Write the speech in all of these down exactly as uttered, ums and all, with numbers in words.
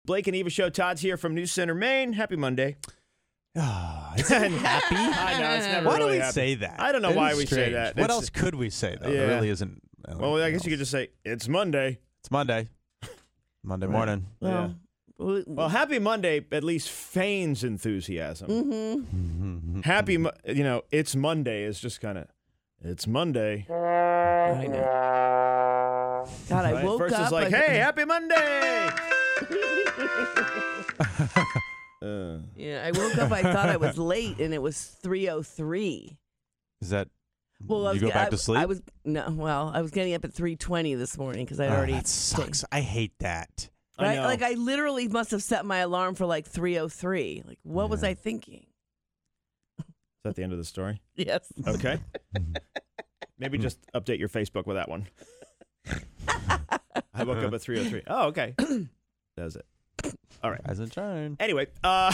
Blake and Eva Show. Todd's here from New Center, Maine. Happy Monday. Oh, is it happy? I know, it's never Why really do we happy. say that? I don't know It why is we say strange. that. What It's- else could we say, though? Yeah. There really isn't. I don't Well, know I guess else. you could just say, it's Monday. It's Monday. Monday Right. morning. Yeah. Well, Well, happy Monday at least feigns enthusiasm. mm-hmm. Happy, Mo- you know, it's Monday is just kind of, it's Monday. I know. God, I Right? woke First up. it's like, I- hey, happy Monday. uh, Yeah, I woke up. I thought I was late, and it was three oh three. Is that? Well, I you was, go ge- back I, to sleep? I was no. Well, I was getting up at three twenty this morning because I'd Oh, already. that sucks. I hate that. I Right? know. Like I literally must have set my alarm for like three oh three. Like, what was Yeah. I thinking? is that the end of the story? Yes. Okay. Maybe just update your Facebook with that one. I woke up at three oh three. Oh, okay. That's it. All right. As a turn. Anyway, uh,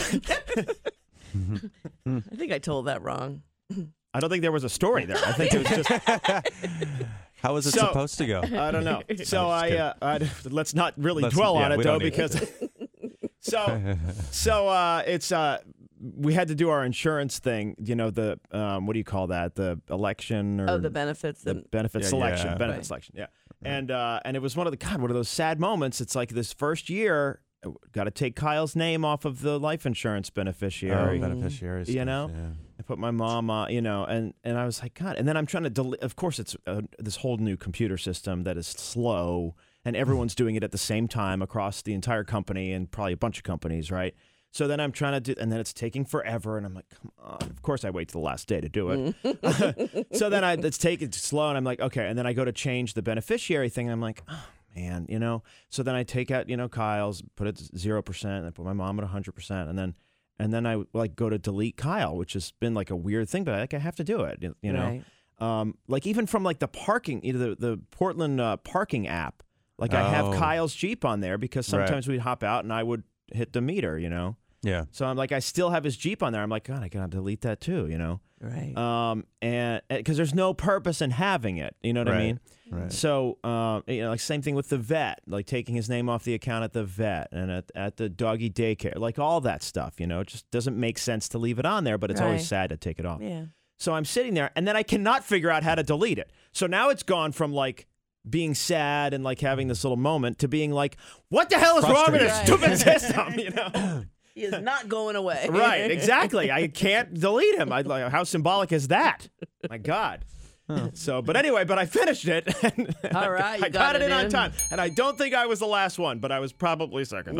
I think I told that wrong. I don't think there was a story there. I think it was just, How was it So- supposed to go? I don't know. So I'm I, just uh, I, let's not really Let's- dwell yeah, on it we though, don't need because so, so uh, it's uh, we had to do our insurance thing. You know, the um, what do you call that? The election or Oh, the benefits. the And, benefit Yeah, selection, yeah. benefit Right. selection, yeah. And uh, and it was one of the God, one of those sad moments. It's like this first year, got to take Kyle's name off of the life insurance beneficiary. Oh, beneficiaries. You stuff, know? yeah. I put my mom, uh, you know, and and I was like, God. And then I'm trying to delete. Of course, it's uh, this whole new computer system that is slow, and everyone's doing it at the same time across the entire company and probably a bunch of companies, right? So then I'm trying to do, and then it's taking forever, and I'm like, come on. Of course, I wait till the last day to do it. So then I let's take it slow, and I'm like, okay. And then I go to change the beneficiary thing, and I'm like, oh man, you know. So then I take out, you know, Kyle's, put it zero percent, and I put my mom at one hundred percent, and then. And then I like go to delete Kyle, which has been like a weird thing, but I like I have to do it, you you know. Right. Um, like even from like the parking, either the the Portland uh, parking app, like I have Oh. Kyle's Jeep on there because Right. sometimes we'd hop out and I would hit the meter, you know. Yeah. So I'm like, I still have his Jeep on there. I'm like, God, I gotta delete that too, you know. right. Um, and because there's no purpose in having it, you know what I Right. mean. Right. So, um, you know, like same thing with the vet, like taking his name off the account at the vet and at, at the doggy daycare, like all that stuff, you know, it just doesn't make sense to leave it on there, but it's Right. always sad to take it off. yeah. So I'm sitting there and then I cannot figure out how to delete it. So now it's gone from like being sad and like having this little moment to being like, what the hell is wrong with this Frustrated. stupid system, you know? He is not going away. Right, exactly. I can't delete him. I like how symbolic is that? My God. So, but anyway, but I finished it. And All right, you I got got it it in on in. time, and I don't think I was the last one, but I was probably second to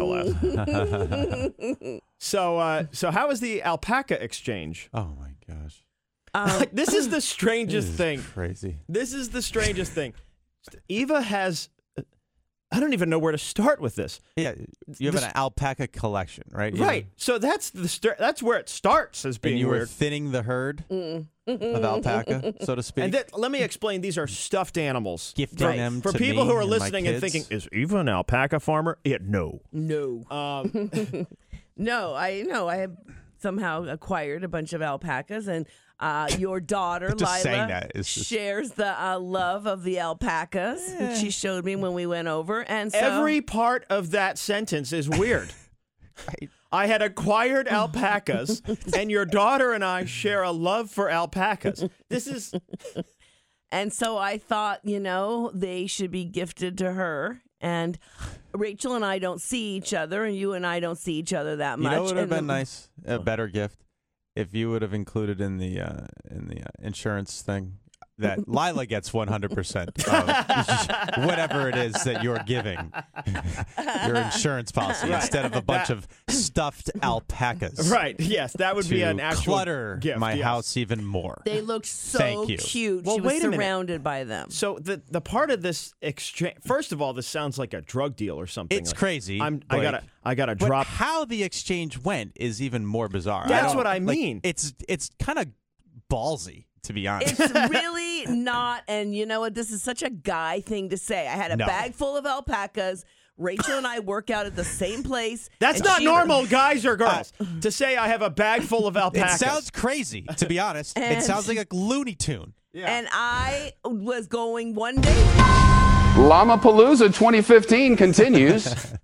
last. so, uh, so how was the alpaca exchange? Oh my gosh. Um, This is the strangest This is thing. Crazy. This is the strangest thing. Eva has. I don't even know where to start with this. Yeah. You have This- an alpaca collection, right? You- Right. So that's the st- that's where it starts as being And you were weird. thinning the herd of alpaca, so to speak. And then, let me explain. These are stuffed animals. Gifting for, them for to people me who are and my listening and kids. thinking, "Is Eva an alpaca farmer?" Yeah, no. no. Um, No, I know. I have somehow acquired a bunch of alpacas, and uh, your daughter, Just Lila, saying that is just- shares the uh, love of the alpacas that she showed me when we went over. And so, every part of that sentence is weird. I had acquired alpacas, and your daughter and I share a love for alpacas. This is and so I thought, you know, they should be gifted to her. And Rachel and I don't see each other, and you and I don't see each other that You much. know what would have and been the- nice? A better gift if you would have included in the uh, in the uh, insurance thing that Lila gets one hundred percent of whatever it is that you're giving your insurance policy Right. instead of a bunch That- of stuffed alpacas. right. Yes, that would To be an actual clutter gift. my yes. house even more. They looked so Thank you. cute. Well, she was wait a minute. surrounded by them. So the the part of this exchange, first of all, this sounds like a drug deal or something. It's Like, crazy. I'm, I Blake. gotta, I gotta But drop. how the exchange went is even more bizarre. That's don't- what I like, mean. it's it's kind of ballsy, to be honest. It's really not, and you know what? This is such a guy thing to say. I had a No. bag full of alpacas. Rachel and I work out at the same place. That's and not she- normal, guys or girls, to say I have a bag full of It alpacas. sounds crazy, to be honest. it And- sounds like a Looney Tune. Yeah. And I was going one day. Llama Palooza twenty fifteen continues.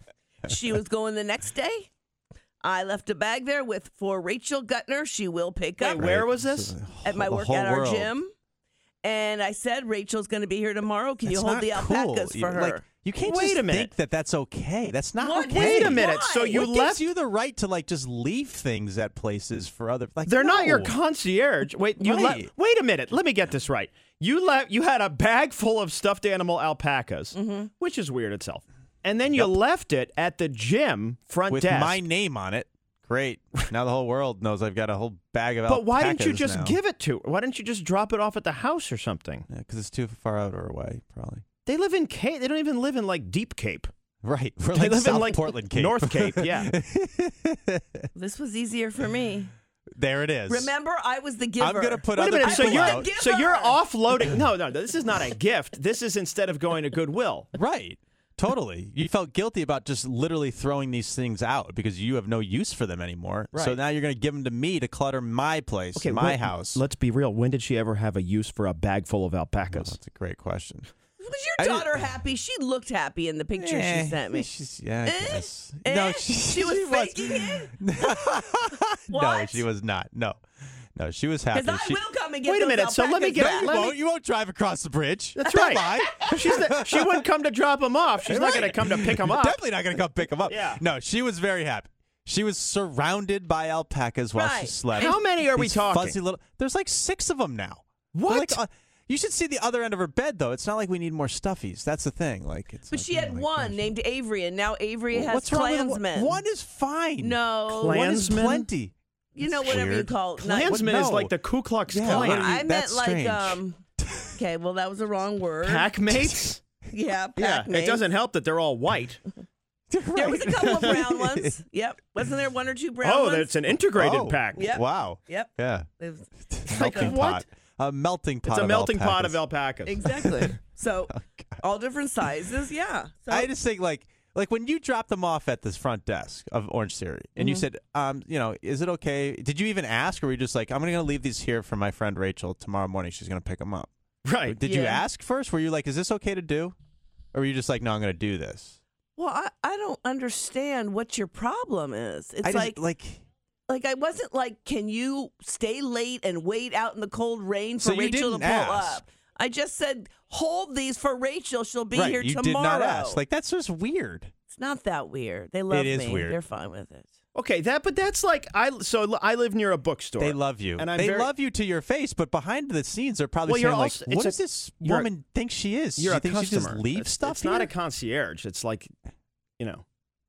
she was going the next day. I left a bag there with for Rachel Gutner. She will pick Wait, up where was this? at my The work whole at our world. gym. And I said, Rachel's going to be here tomorrow. Can you That's hold not the alpacas cool. for You- her? Like, you can't Wait just a minute. think that that's okay. That's not What? okay. Wait a minute. Why? So you what left. gives you the right to like just leave things at places for other? Like They're not your no. concierge. Wait, you le- Right. Wait a minute. Let me get this right. You left. You had a bag full of stuffed animal alpacas, Mm-hmm. which is weird itself, and then you Yep. left it at the gym front with desk. my name on it. Great. Now the whole world knows I've got a whole bag of but why didn't you alpacas just now. give it to her? Why didn't you just drop it off at the house or something? Because it's too far out or away, probably. They live in Cape. They don't even live in like Deep Cape. Right. We're They like live South in like Portland, Cape. North Cape. Yeah. This was easier for me. There it is. Remember, I was the giver. I'm gonna put Wait a other minute. So people you're out. giver. so you're offloading. No, no. This is not a gift. This is instead of going to Goodwill. Right. Totally. You felt guilty about just literally throwing these things out because you have no use for them anymore. So Right. now you're going to give them to me to clutter my place, Okay, my when- house. Let's be real. When did she ever have a use for a bag full of Oh, alpacas? that's a great question. Was I your didn't- daughter happy? She looked happy in the picture Eh, she sent me. She's, yeah, I Eh? guess. Eh? No, she, She was faking it? no, What? she was not. No. No, she was happy. Because I She- will come and get Wait a those minute, so let me alpacas get- back. You let me- won't. You won't drive across the bridge. That's Don't right. lie. She's the, she wouldn't come to drop them off. She's not Right. going to come to pick them up. Definitely not going to come pick them up. Yeah. No, she was very happy. She was surrounded by alpacas while she Right. slept. How many are we These talking? Fuzzy little. There's like six of them now. They're What? Like, uh, you should see the other end of her bed, though. It's not like we need more stuffies. That's the thing. Like, it's. But like, she oh had my one gosh. named Avery, and now Avery has What's wrong with one? Klansmen. One is fine. No. Clan- One is Klansmen? plenty. You know, whatever you Weird. call it. Not- Klansman is No. like the Ku Klux Yeah, Oh, Klan. literally. I meant That's like strange. um. Okay, well that was the wrong word. Pack mates? Yeah, Yeah, pack it mates. doesn't help that they're all white. There was a couple of brown ones. Yep, wasn't there one or two brown Oh, ones? that's an integrated Oh, pack. Yep. Wow. Yep. Yeah. It was- Melting what? pot. A melting pot. It's a of melting pot of alpacas. alpacas. exactly. So Oh, all different sizes. Yeah. So I just think like like when you dropped them off at this front desk of Orange Theory, and Mm-hmm. you said, um, you know, is it okay? Did you even ask, or were you just like, I'm going to leave these here for my friend Rachel tomorrow morning? She's going to pick them up. Right. Did you Yeah. ask first? Were you like, is this okay to do, or were you just like, no, I'm going to do this? well, I, I don't understand what your problem is. It's I just, like like like I wasn't like, can you stay late and wait out in the cold rain for So you Rachel to didn't pull ask. up? I just said, hold these for Rachel. She'll be right, here you tomorrow. did not ask. Like that's just weird. It's not that weird. They love is me. weird. They're fine with it. Okay, that but that's like I so I live near a bookstore. They love you. And I'm they very- love you to your face, but behind the scenes, they're probably Well, you're saying like, also- it's "What a- does this you're a- woman think she is? You're she a thinks customer. she just leave it's, stuff It's not here?" a concierge. It's like, you know.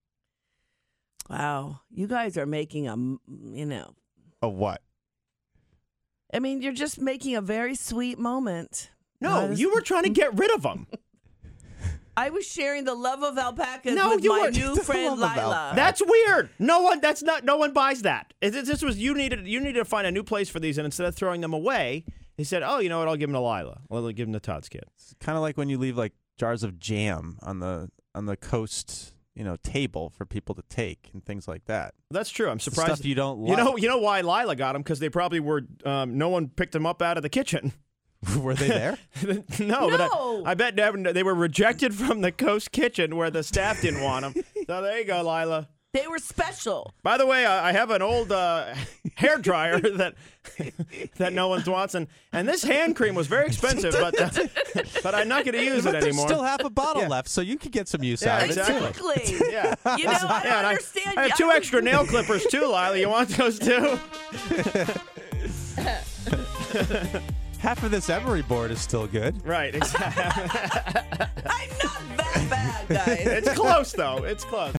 Wow, you guys are making a, m- you know, A what? I mean, you're just making a very sweet moment. No, Not you were trying to get rid of them. I was sharing the love of alpacas No, with you my weren't. new The friend love of Lila. alpacas. That's weird. No one. That's not. No one buys that. It- it- This was you needed. You needed to find a new place for these, and instead of throwing them away, he said, "Oh, you know what? I'll give them to Lila. Well, I'll give them to Todd's kid." It's kind of like when you leave like jars of jam on the on the coast, you know, table for people to take and things like that. That's true. I'm It's the surprised. stuff you don't like. You know. You know why Lila got them? Because they probably were. Um, no one picked them up out of the kitchen. Were they there? no, but No. I, I bet Devin, they were rejected from the coast kitchen where the staff didn't want them. So there you go, Lila. They were special. By the way, I I have an old uh, hair dryer that that no one wants, and, and this hand cream was very expensive, but uh, but I'm not going to use but it there's anymore. still half a bottle Yeah. left, so you could get some use Yeah, out of it. exactly. Exactly. yeah. You know, I Yeah, and understand. I have I two was- extra nail clippers too, Lila. You want those too? Half of this emery board is still good. Right, exactly. I'm not that bad, guys. It's close though. It's close.